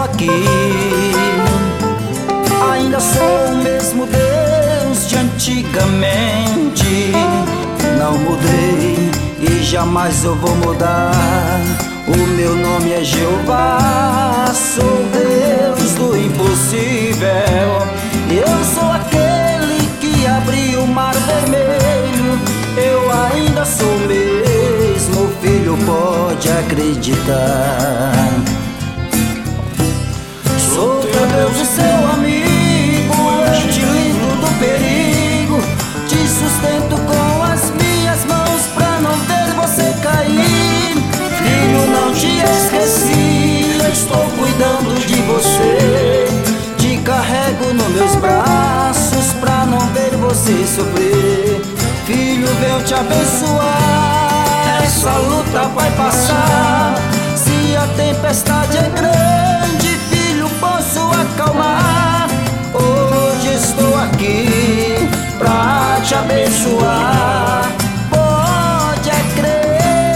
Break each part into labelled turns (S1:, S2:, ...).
S1: aqui. Ainda sou o mesmo Deus de antigamente. Não mudei e jamais eu vou mudar. O meu nome é Jeová, sou Deus do impossível. Eu sou aquele que abriu o mar vermelho. Eu ainda sou o mesmo, filho, pode acreditar. Sou teu Deus e seu amigo, eu te livro do perigo, te sustento com as minhas mãos pra não ver você cair. Filho, não te esqueci, eu estou cuidando de você. Te carrego nos meus braços pra não ver você sofrer. Filho, venho te abençoar, essa luta vai passar. Se a tempestade é grande, filho, posso acalmar. Hoje estou aqui pra te abençoar. Pode acreditar.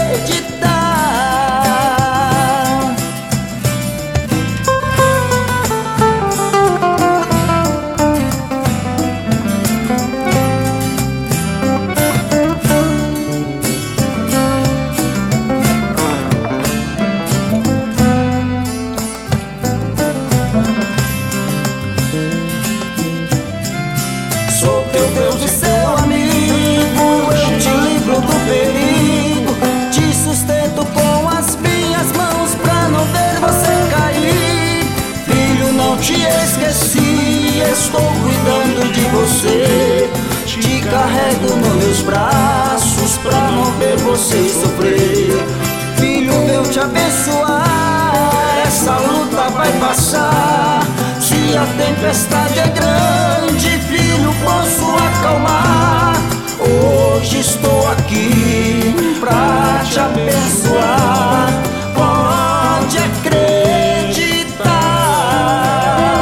S1: Sou teu Deus e seu amigo, eu te livro do perigo, te sustento com as minhas mãos pra não ver você cair. Filho, não te esqueci, estou cuidando de você. Te carrego nos meus braços pra não ver você sofrer. Filho, venho te abençoar, essa luta vai passar. Se a tempestade é grande, filho, posso acalmar. Hoje estou aqui pra te abençoar. Pode acreditar.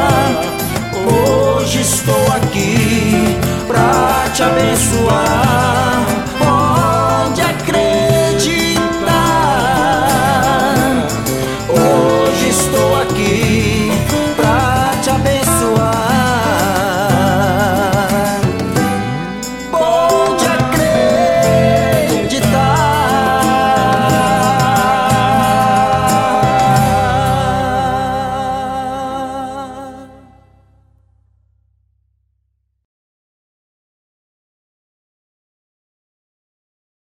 S1: Hoje estou aqui pra te abençoar.